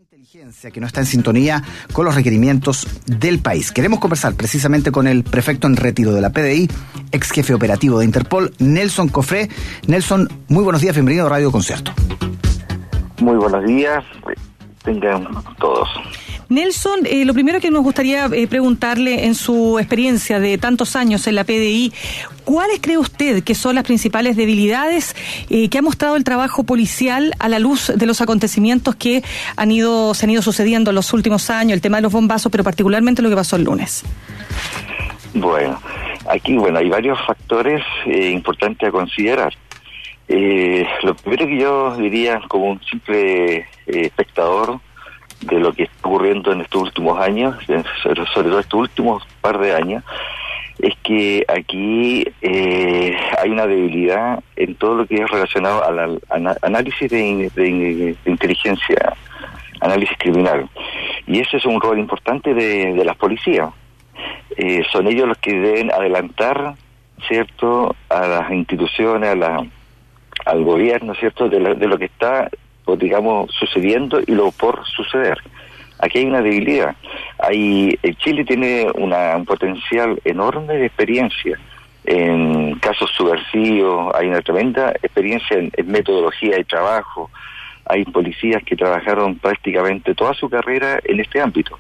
Inteligencia que no está en sintonía con los requerimientos del país. Queremos conversar precisamente con el prefecto en retiro de la PDI, ex jefe operativo de Interpol, Nelson Cofré. Nelson, muy buenos días, bienvenido a Radio Concierto. Muy buenos días, tengan todos. Nelson, lo primero que nos gustaría preguntarle, en su experiencia de tantos años en la PDI, ¿cuáles cree usted que son las principales debilidades que ha mostrado el trabajo policial a la luz de los acontecimientos que se han ido sucediendo en los últimos años, el tema de los bombazos, pero particularmente lo que pasó el lunes? Bueno, aquí hay varios factores importantes a considerar. Lo primero que yo diría, como un simple espectador de lo que está ocurriendo en estos últimos años, sobre todo estos últimos par de años, es que aquí hay una debilidad en todo lo que es relacionado al análisis de inteligencia, análisis criminal. Y ese es un rol importante de las policías. Son ellos los que deben adelantar, ¿cierto?, a las instituciones, al gobierno, ¿cierto?, de lo que está, sucediendo y lo por suceder. Aquí hay una debilidad. Chile tiene un potencial enorme de experiencia en casos subversivos, hay una tremenda experiencia en metodología de trabajo, hay policías que trabajaron prácticamente toda su carrera en este ámbito.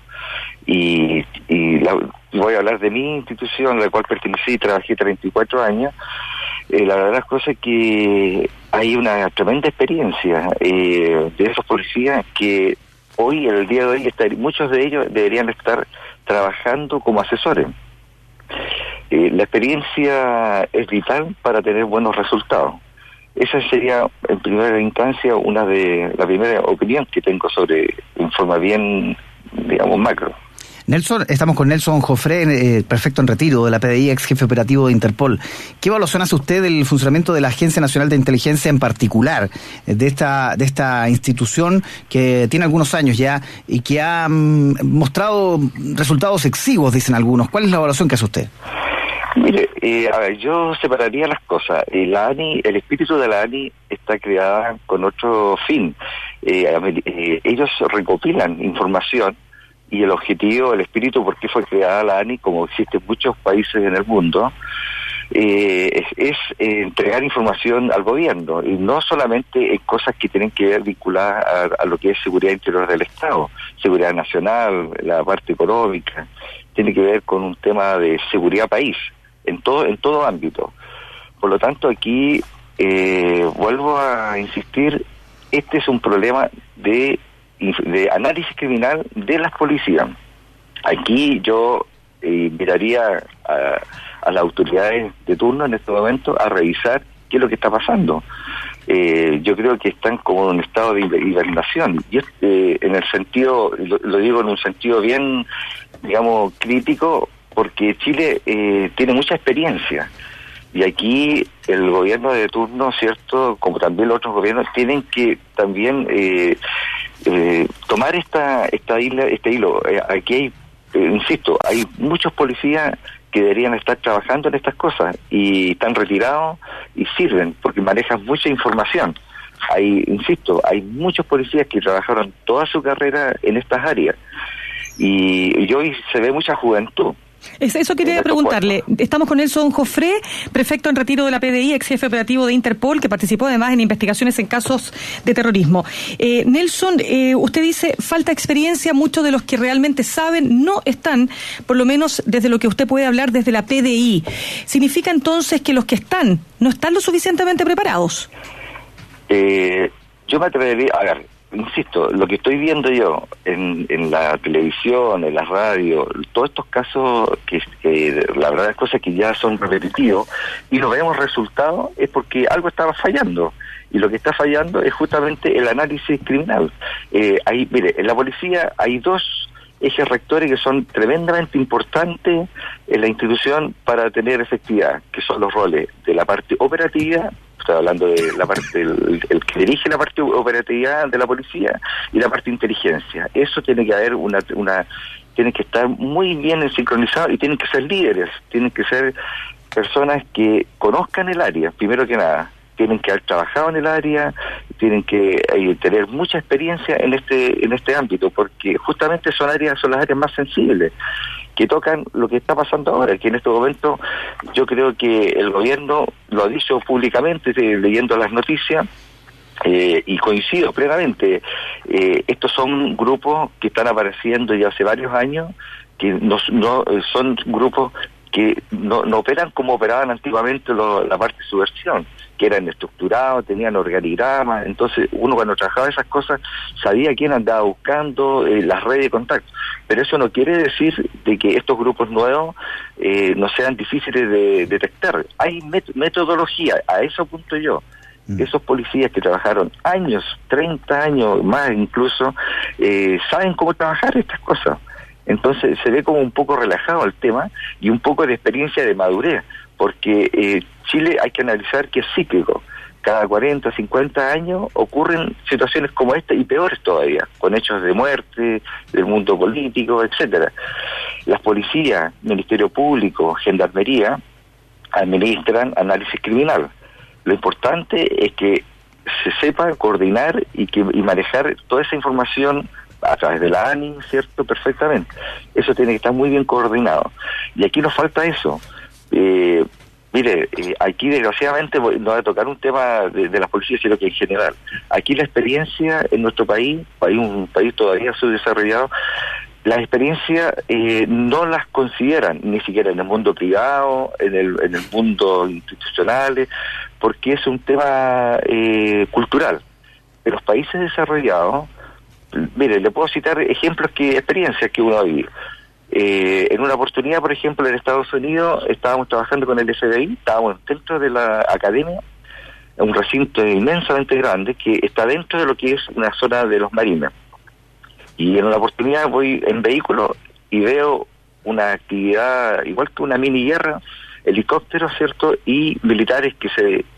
Voy a hablar de mi institución, a la cual pertenecí y trabajé 34 años. La verdad es que hay una tremenda experiencia de esos policías que hoy, en el día de hoy, muchos de ellos deberían estar trabajando como asesores. La experiencia es vital para tener buenos resultados. Esa sería, en primera instancia, la primera opinión que tengo sobre, en forma bien, macro. Nelson, estamos con Nelson Cofré, prefecto en retiro de la PDI, ex jefe operativo de Interpol. ¿Qué evaluación hace usted del funcionamiento de la Agencia Nacional de Inteligencia en particular, de esta institución que tiene algunos años ya y que ha mostrado resultados exiguos, dicen algunos? ¿Cuál es la evaluación que hace usted? Mire, yo separaría las cosas. La ANI, el espíritu de la ANI está creada con otro fin. Ellos recopilan información. Y el objetivo, el espíritu, por qué fue creada la ANI, como existe en muchos países en el mundo, es entregar información al gobierno, y no solamente en cosas que tienen que ver vinculadas a lo que es seguridad interior del Estado, seguridad nacional, la parte económica, tiene que ver con un tema de seguridad país, en todo ámbito. Por lo tanto, aquí, vuelvo a insistir, este es un problema de análisis criminal de las policías. Aquí yo invitaría a las autoridades de turno en este momento a revisar qué es lo que está pasando. Yo creo que están como en un estado de hibernación. Y en el sentido, lo digo en un sentido bien, crítico, porque Chile tiene mucha experiencia. Y aquí el gobierno de turno, ¿cierto?, como también los otros gobiernos, tienen que también tomar este hilo. Aquí hay, insisto, hay muchos policías que deberían estar trabajando en estas cosas y están retirados y sirven porque manejan mucha información. Hay muchos policías que trabajaron toda su carrera en estas áreas y hoy se ve mucha juventud. Eso quería preguntarle. Estamos con Nelson Cofré, prefecto en retiro de la PDI, ex jefe operativo de Interpol, que participó además en investigaciones en casos de terrorismo. Nelson, usted dice, falta experiencia, muchos de los que realmente saben no están, por lo menos desde lo que usted puede hablar desde la PDI. ¿Significa entonces que los que están no están lo suficientemente preparados? Yo me atrevería, insisto, lo que estoy viendo yo en la televisión, en la radio, todos estos casos que la verdad es cosas que ya son repetitivos y no vemos resultados, es porque algo estaba fallando. Y lo que está fallando es justamente el análisis criminal. Mire, en la policía hay dos ejes rectores que son tremendamente importantes en la institución para tener efectividad, que son los roles de la parte operativa, estoy hablando de la parte el que dirige la parte operatividad de la policía, y la parte inteligencia. Eso tiene que haber tiene que estar muy bien sincronizado y tienen que ser líderes, tienen que ser personas que conozcan el área, primero que nada, tienen que haber trabajado en el área, tienen que tener mucha experiencia en este ámbito, porque justamente son las áreas más sensibles, que tocan lo que está pasando ahora, que en este momento yo creo que el gobierno lo ha dicho públicamente, leyendo las noticias, y coincido plenamente, estos son grupos que están apareciendo ya hace varios años, que no son grupos que no operan como operaban antiguamente la parte de subversión, que eran estructurados, tenían organigramas. Entonces uno cuando trabajaba esas cosas sabía quién andaba buscando, las redes de contacto, pero eso no quiere decir de que estos grupos nuevos no sean difíciles de detectar. Hay metodología, a eso apunto yo. Esos policías que trabajaron años, 30 años más incluso, saben cómo trabajar estas cosas. Entonces se ve como un poco relajado el tema y un poco de experiencia de madurez, porque Chile hay que analizar que es cíclico. Cada 40, 50 años ocurren situaciones como esta y peores todavía, con hechos de muerte, del mundo político, etcétera. Las policías, Ministerio Público, Gendarmería, administran análisis criminal. Lo importante es que se sepa coordinar y manejar toda esa información a través de la ANI, ¿cierto? Perfectamente. Eso tiene que estar muy bien coordinado. Y aquí nos falta eso. Mire, aquí desgraciadamente no voy a tocar un tema de las policías, sino que en general. Aquí la experiencia en nuestro país, un país todavía subdesarrollado, las experiencias no las consideran, ni siquiera en el mundo privado, en el mundo institucional, porque es un tema cultural. En los países desarrollados, mire, le puedo citar experiencias que uno ha vivido. En una oportunidad, por ejemplo, en Estados Unidos, estábamos trabajando con el FBI, estábamos dentro de la academia, un recinto inmensamente grande que está dentro de lo que es una zona de los marines. Y en una oportunidad voy en vehículo y veo una actividad igual que una mini guerra, helicópteros, ¿cierto? Y militares que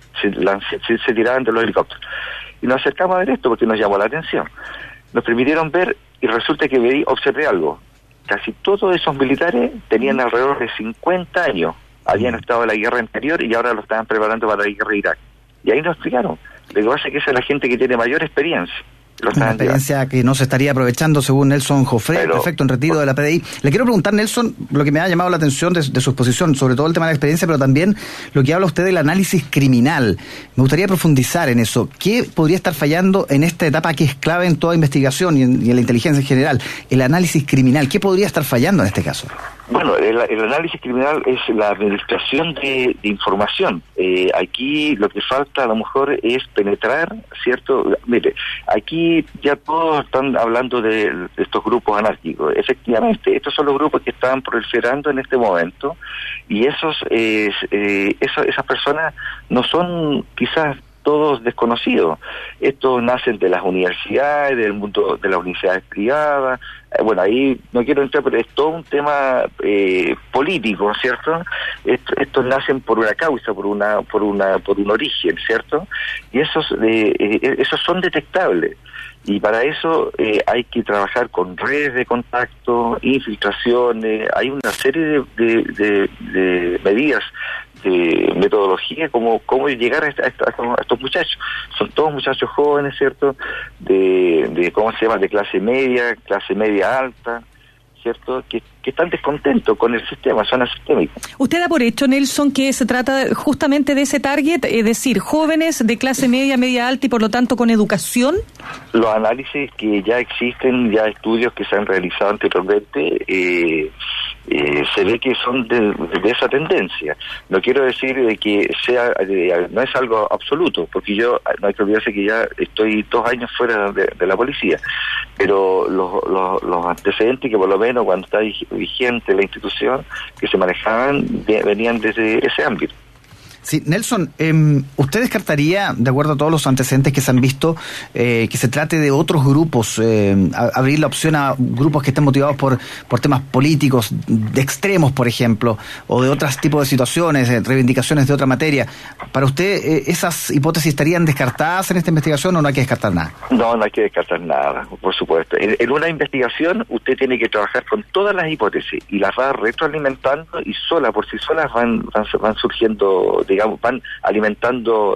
se tiraban de los helicópteros. Y nos acercamos a ver esto porque nos llamó la atención. Nos permitieron ver y resulta que observé algo. Casi todos esos militares tenían alrededor de 50 años. Habían estado en la guerra anterior y ahora lo estaban preparando para la guerra de Irak. Y ahí nos explicaron. Lo que pasa es que esa es la gente que tiene mayor experiencia. Una experiencia que no se estaría aprovechando, según Nelson Joffre, prefecto en retiro de la PDI. Le quiero preguntar, Nelson, lo que me ha llamado la atención de su exposición, sobre todo el tema de la experiencia, pero también lo que habla usted del análisis criminal. Me gustaría profundizar en eso. ¿Qué podría estar fallando en esta etapa que es clave en toda investigación y en la inteligencia en general? El análisis criminal, ¿qué podría estar fallando en este caso? Bueno, el análisis criminal es la administración de información. Aquí lo que falta a lo mejor es penetrar, ¿cierto? Mire, aquí ya todos están hablando de estos grupos anárquicos. Efectivamente, estos son los grupos que están proliferando en este momento y esas personas no son quizás todos desconocidos. Estos nacen de las universidades, del mundo de las universidades privadas. Bueno, ahí no quiero entrar, pero es todo un tema político, ¿cierto? Estos nacen por una causa, por un origen, ¿cierto? Y esos son detectables. Y para eso hay que trabajar con redes de contacto, infiltraciones. Hay una serie de medidas, de metodología, cómo llegar a estos muchachos. Son todos muchachos jóvenes, ¿cierto? De ¿cómo se llama? De clase media alta, ¿cierto? Que están descontentos con el sistema, son asistémicos. ¿Usted da por hecho, Nelson, que se trata justamente de ese target, es decir, jóvenes de clase media alta y por lo tanto con educación? Los análisis que ya existen, ya estudios que se han realizado anteriormente, se ve que son de esa tendencia. No quiero decir de que no es algo absoluto, porque yo no hay que olvidarse que ya estoy 2 años fuera de la policía, pero los antecedentes que por lo menos cuando está vigente la institución que se manejaban venían desde ese ámbito. Sí, Nelson, ¿usted descartaría, de acuerdo a todos los antecedentes que se han visto, que se trate de otros grupos, abrir la opción a grupos que estén motivados por temas políticos, de extremos, por ejemplo, o de otros tipos de situaciones, reivindicaciones de otra materia? ¿Para usted esas hipótesis estarían descartadas en esta investigación o no hay que descartar nada? No hay que descartar nada, por supuesto. En una investigación usted tiene que trabajar con todas las hipótesis y las va retroalimentando y por sí solas van surgiendo, digamos, van alimentando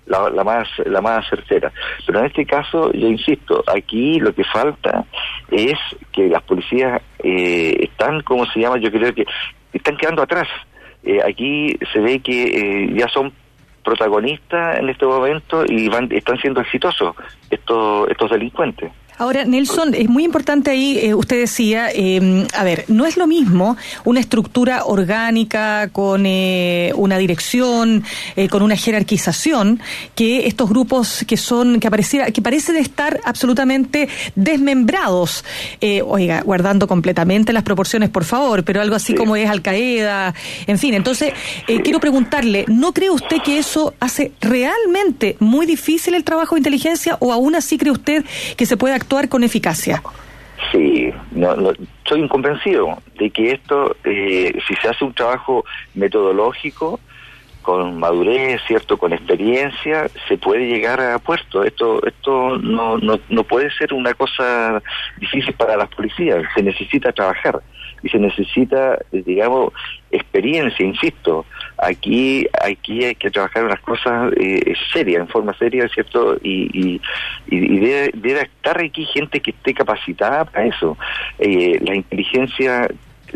la más certera. Pero en este caso, yo insisto, aquí lo que falta es que las policías están, ¿cómo se llama? Yo creo que están quedando atrás. Aquí se ve que ya son protagonistas en este momento y están siendo exitosos estos delincuentes. Ahora, Nelson, es muy importante ahí, usted decía, a ver, no es lo mismo una estructura orgánica con una dirección, con una jerarquización, que estos grupos que parecen estar absolutamente desmembrados, guardando completamente las proporciones, por favor, pero algo así como es Al Qaeda, en fin. Entonces, quiero preguntarle, ¿no cree usted que eso hace realmente muy difícil el trabajo de inteligencia o aún así cree usted que se puede actuar con eficacia? Sí, soy inconvencido de que esto, si se hace un trabajo metodológico, con madurez, cierto, con experiencia, se puede llegar a puerto. Esto no puede ser una cosa difícil para las policías. Se necesita trabajar y se necesita, digamos, experiencia. Insisto, aquí hay que trabajar unas cosas serias, en forma seria, cierto, y debe estar aquí gente que esté capacitada para eso. La inteligencia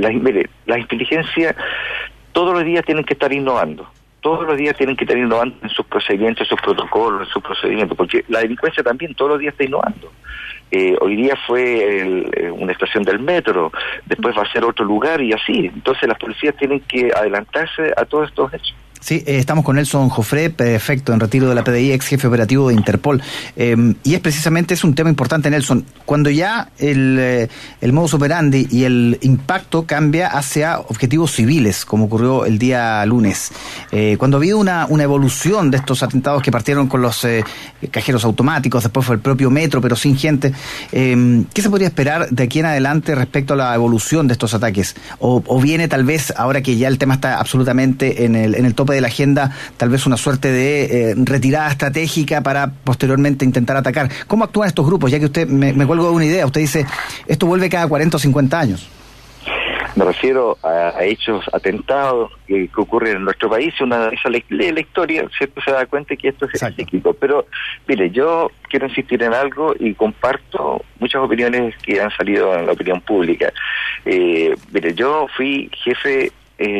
todos los días tienen que estar innovando. Todos los días tienen que estar innovando en sus procedimientos, en sus protocolos, en sus procedimientos, porque la delincuencia también todos los días está innovando. Hoy día fue una estación del metro, después va a ser otro lugar y así. Entonces las policías tienen que adelantarse a todos estos hechos. Sí, estamos con Nelson Joffre, prefecto en retiro de la PDI, ex jefe operativo de Interpol. Y es un tema importante, Nelson. Cuando ya el modus operandi y el impacto cambia hacia objetivos civiles, como ocurrió el día lunes. Cuando ha habido una evolución de estos atentados que partieron con los cajeros automáticos, después fue el propio metro, pero sin gente, ¿qué se podría esperar de aquí en adelante respecto a la evolución de estos ataques? ¿O viene tal vez, ahora que ya el tema está absolutamente en el tope de la agenda, tal vez una suerte de retirada estratégica para posteriormente intentar atacar? ¿Cómo actúan estos grupos? Ya que usted me cuelgo de una idea, usted dice, esto vuelve cada 40 o 50 años. Me refiero a hechos, atentados que ocurren en nuestro país. Si uno analiza la historia, ¿cierto?, se da cuenta que esto es cíclico. Pero, mire, yo quiero insistir en algo y comparto muchas opiniones que han salido en la opinión pública. Mire, yo fui jefe,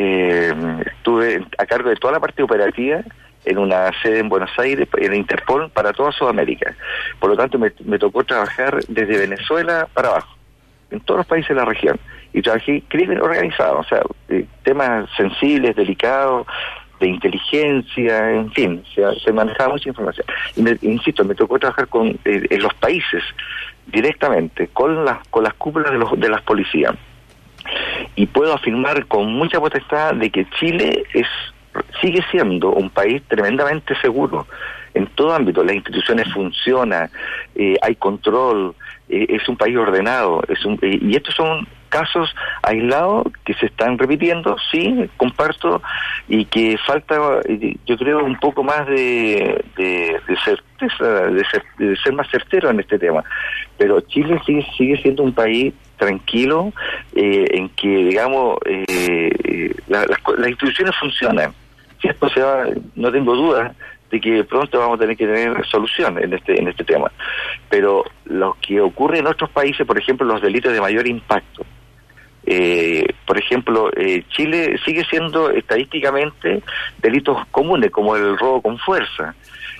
estuve a cargo de toda la parte operativa en una sede en Buenos Aires, en Interpol, para toda Sudamérica. Por lo tanto, me tocó trabajar desde Venezuela para abajo, en todos los países de la región. Y trabajé crimen organizado, o sea, temas sensibles, delicados, de inteligencia, en fin, se manejaba mucha información. Y insisto, me tocó trabajar en los países directamente, con las cúpulas de las policías. Y puedo afirmar con mucha potestad de que Chile sigue siendo un país tremendamente seguro en todo ámbito. Las instituciones funcionan, hay control, es un país ordenado, y estos son casos aislados que se están repitiendo, sí, comparto, y que falta, yo creo, un poco más de certeza, de ser más certero en este tema. Pero Chile sigue siendo un país tranquilo, en que, digamos, las instituciones funcionan. Si esto se va, no tengo dudas de que pronto vamos a tener que tener solución en este tema. Pero lo que ocurre en otros países, por ejemplo, los delitos de mayor impacto, por ejemplo, Chile sigue siendo estadísticamente delitos comunes, como el robo con fuerza.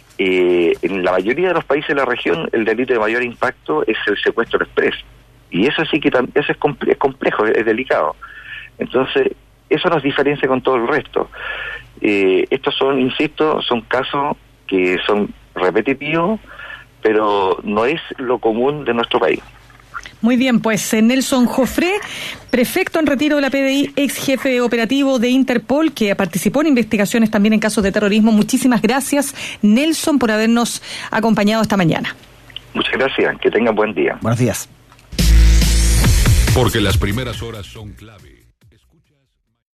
En la mayoría de los países de la región, el delito de mayor impacto es el secuestro exprés. Y eso sí que eso es complejo, es delicado. Entonces, eso nos diferencia con todo el resto. Estos son casos que son repetitivos, pero no es lo común de nuestro país. Muy bien, pues Nelson Joffre, prefecto en retiro de la PDI, ex jefe operativo de Interpol, que participó en investigaciones también en casos de terrorismo. Muchísimas gracias, Nelson, por habernos acompañado esta mañana. Muchas gracias, que tengan buen día. Buenos días. Porque las primeras horas son clave.